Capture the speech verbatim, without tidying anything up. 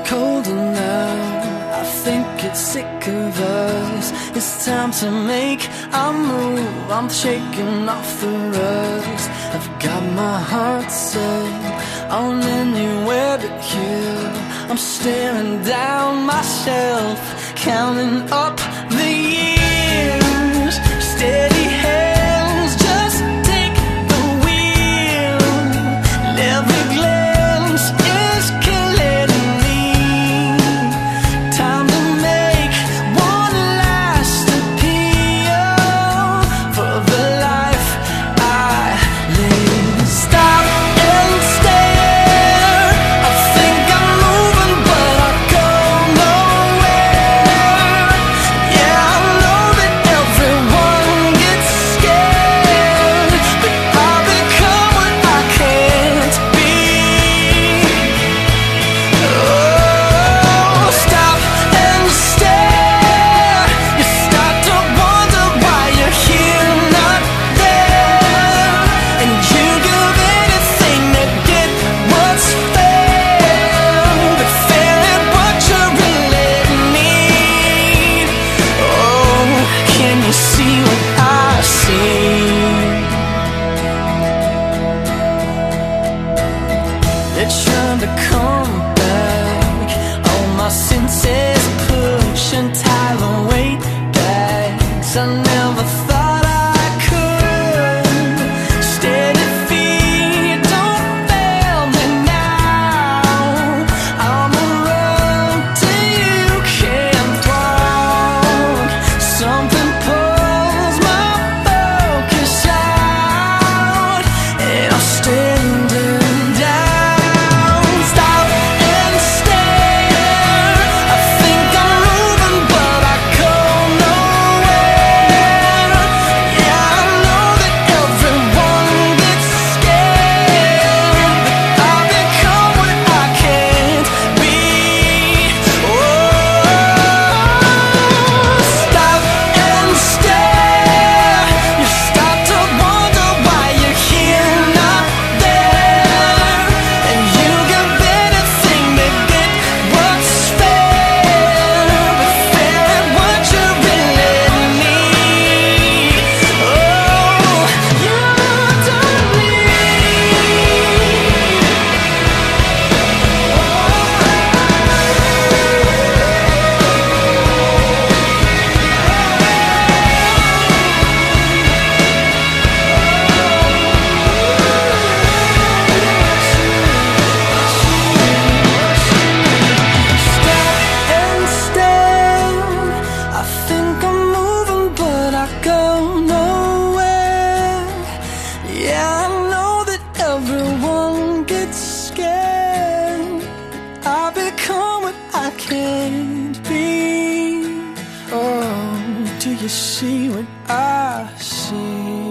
colder now. I think it's sick of us. It's time to make a move. I'm shaking off the rust. I've got my heart set on anywhere but here. I'm staring down myself, counting up the years. Steady hands, just take the wheel. And every glance is killing me. Time to make one last appeal for the life I live. Stop and stare. I think I'm moving, but I go nowhere. Yeah, I know that everyone gets scared, but I become what I can't be. Oh, stop and stare. You start to wonder why you're here, not there, and you give anything to get what's fair, but fair ain't what you really need. Oh, can you see what I see? They're trying to come back. All my senses push and tie the weight bags. I never thought I could. Steady feet, don't fail me now. I'm a road till you can't walk. Something pulls my focus out, and I'm standing down. Stop and stare. I think I'm moving, but I go nowhere. Yeah, I know that everyone gets scared, but I become what I can't be. Oh, stop and stare. You start to wonder why you're here, not there, and you give anything to get what's fair, but fair ain't what you really need. Oh, you don't stop and stare. I think I'm moving, but I go nowhere. Yeah, I know that everyone gets scared, but I become what I can't be. Oh, do you see what I see?